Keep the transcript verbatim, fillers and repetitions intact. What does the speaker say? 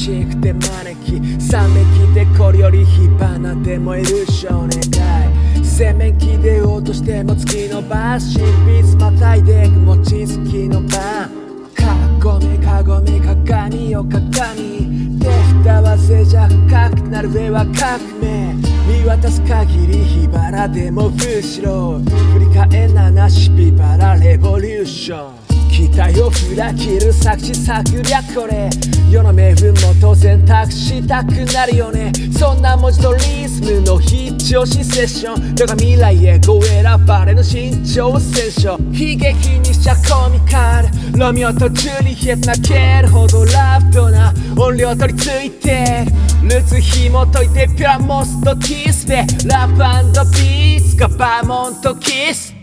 しくて招きさめきてこれより火花で燃える少年会洗面器で落としても月の晩執筆またいでく餅つきのパンかごめかごめ鏡よ鏡手蓋は静寂深くなる上は革命見渡す限り火花でも後ろ振り返んななし火花レボリューション期待を裏切る作詞作略これ世の名分も当然託したくなるよねそんな文字とリズムの必聴しセッションだが未来へこう選ばれの慎重選手悲劇にしちゃコミカルロミオとジュリエット泣けるほどラフトな音量取り付いてルーツ紐解いてピュラモスとキスでラップ&ビーツがバーモントキス